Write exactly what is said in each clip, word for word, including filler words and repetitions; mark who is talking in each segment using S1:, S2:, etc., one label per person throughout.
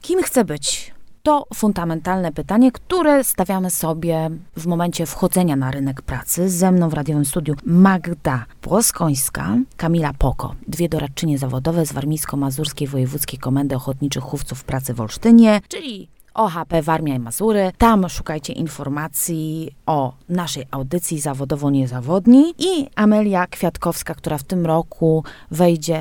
S1: Kim chcę być? To fundamentalne pytanie, które stawiamy sobie w momencie wchodzenia na rynek pracy. Ze mną w radiowym studiu Magda Płoskońska, Kamila Poko, dwie doradczynie zawodowe z Warmińsko-Mazurskiej Wojewódzkiej Komendy Ochotniczych Chówców Pracy w Olsztynie, czyli O H P Warmia i Mazury. Tam szukajcie informacji o naszej audycji Zawodowo-Niezawodni i Amelia Kwiatkowska, która w tym roku wejdzie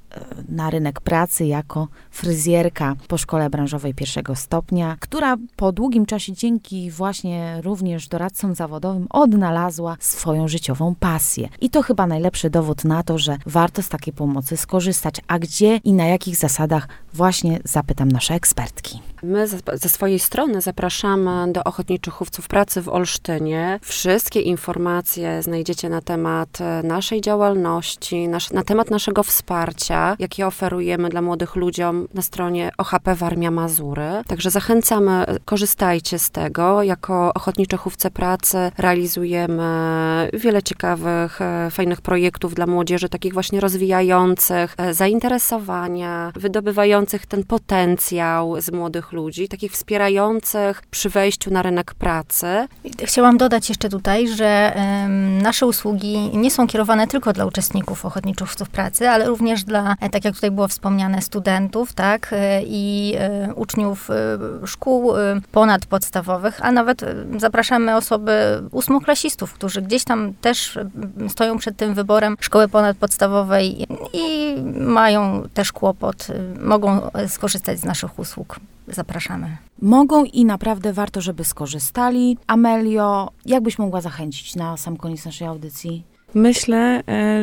S1: na rynek pracy jako fryzjerka po szkole branżowej pierwszego stopnia, która po długim czasie dzięki właśnie również doradcom zawodowym odnalazła swoją życiową pasję. I to chyba najlepszy dowód na to, że warto z takiej pomocy skorzystać. A gdzie i na jakich zasadach, właśnie zapytam nasze ekspertki.
S2: My ze, ze swojej strony zapraszamy do Ochotniczych Chówców Pracy w Olsztynie. Wszystkie informacje znajdziecie na temat naszej działalności, nasz, na temat naszego wsparcia, jakie oferujemy dla młodych ludziom na stronie O H P Warmia Mazury. Także zachęcamy, korzystajcie z tego. Jako Ochotnicze Chówce Pracy realizujemy wiele ciekawych, fajnych projektów dla młodzieży, takich właśnie rozwijających zainteresowania, wydobywających ten potencjał z młodych ludzi, takich wspierających przy wejściu na rynek pracy.
S3: Chciałam dodać jeszcze tutaj, że um, nasze usługi nie są kierowane tylko dla uczestników Ochotniczych Chówców Pracy, ale również dla, tak jak tutaj było wspomniane, studentów, tak, i y, uczniów y, szkół y, ponadpodstawowych, a nawet y, zapraszamy osoby ósmoklasistów, którzy gdzieś tam też y, stoją przed tym wyborem szkoły ponadpodstawowej i, i mają też kłopot, y, mogą skorzystać z naszych usług. Zapraszamy.
S1: Mogą i naprawdę warto, żeby skorzystali. Amelio, jak byś mogła zachęcić na sam koniec naszej audycji?
S4: Myślę,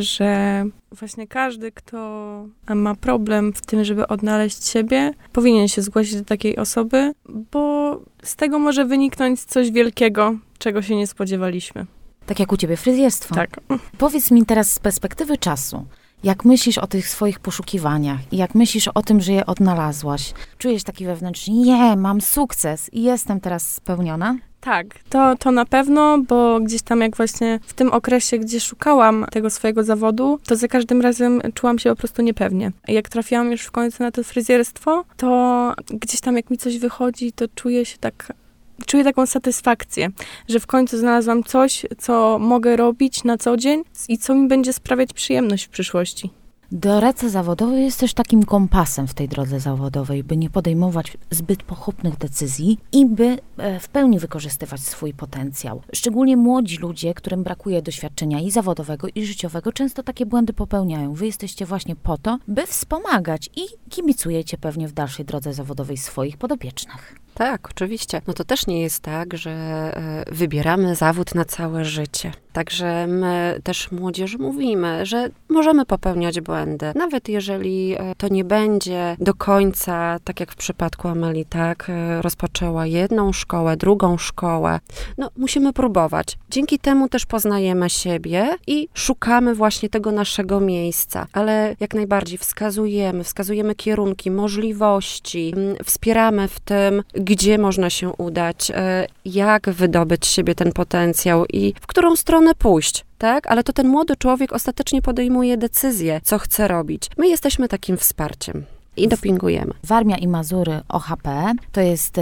S4: że właśnie każdy, kto ma problem w tym, żeby odnaleźć siebie, powinien się zgłosić do takiej osoby, bo z tego może wyniknąć coś wielkiego, czego się nie spodziewaliśmy.
S1: Tak jak u ciebie fryzjerstwo.
S4: Tak.
S1: Powiedz mi teraz z perspektywy czasu, jak myślisz o tych swoich poszukiwaniach i jak myślisz o tym, że je odnalazłaś, czujesz taki wewnętrzny, nie, mam sukces i jestem teraz spełniona?
S4: Tak, to, to na pewno, bo gdzieś tam jak właśnie w tym okresie, gdzie szukałam tego swojego zawodu, to za każdym razem czułam się po prostu niepewnie. Jak trafiłam już w końcu na to fryzjerstwo, to gdzieś tam jak mi coś wychodzi, to czuję się tak, czuję taką satysfakcję, że w końcu znalazłam coś, co mogę robić na co dzień i co mi będzie sprawiać przyjemność w przyszłości.
S1: Doradca zawodowy jest też takim kompasem w tej drodze zawodowej, by nie podejmować zbyt pochopnych decyzji i by w pełni wykorzystywać swój potencjał. Szczególnie młodzi ludzie, którym brakuje doświadczenia i zawodowego, i życiowego, często takie błędy popełniają. Wy jesteście właśnie po to, by wspomagać i kibicujecie pewnie w dalszej drodze zawodowej swoich podopiecznych.
S2: Tak, oczywiście. No to też nie jest tak, że wybieramy zawód na całe życie. Także my też młodzieży mówimy, że możemy popełniać błędy. Nawet jeżeli to nie będzie do końca, tak jak w przypadku Ameli, tak, rozpoczęła jedną szkołę, drugą szkołę. No, musimy próbować. Dzięki temu też poznajemy siebie i szukamy właśnie tego naszego miejsca. Ale jak najbardziej wskazujemy, wskazujemy kierunki, możliwości, wspieramy w tym, gdzie można się udać, jak wydobyć z siebie ten potencjał i w którą stronę pójść, tak? Ale to ten młody człowiek ostatecznie podejmuje decyzję, co chce robić. My jesteśmy takim wsparciem i dopingujemy.
S1: Warmia i Mazury O H P to jest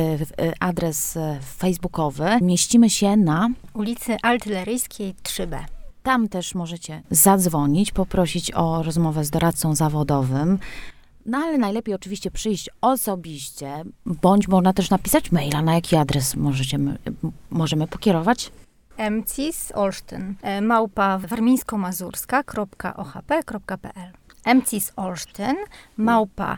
S1: adres facebookowy. Mieścimy się na
S3: ulicy Artyleryjskiej trzy B.
S1: Tam też możecie zadzwonić, poprosić o rozmowę z doradcą zawodowym. No ale najlepiej oczywiście przyjść osobiście, bądź można też napisać maila, na jaki adres możecie, możemy pokierować.
S3: mcis olsztyn małpa warmińsko-mazurska kropka o h p kropka p l mcis olsztyn małpa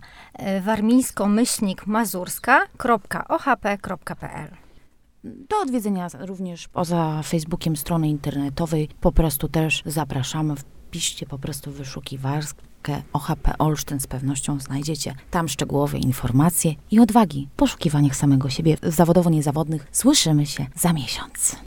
S3: warmińsko-mazurska kropka o h p kropka p l.
S1: Do odwiedzenia również poza Facebookiem strony internetowej po prostu też zapraszamy. Wpiszcie po prostu wyszukiwarkę O H P Olsztyn, z pewnością znajdziecie tam szczegółowe informacje i odwagi w poszukiwaniach samego siebie zawodowo niezawodnych. Słyszymy się za miesiąc.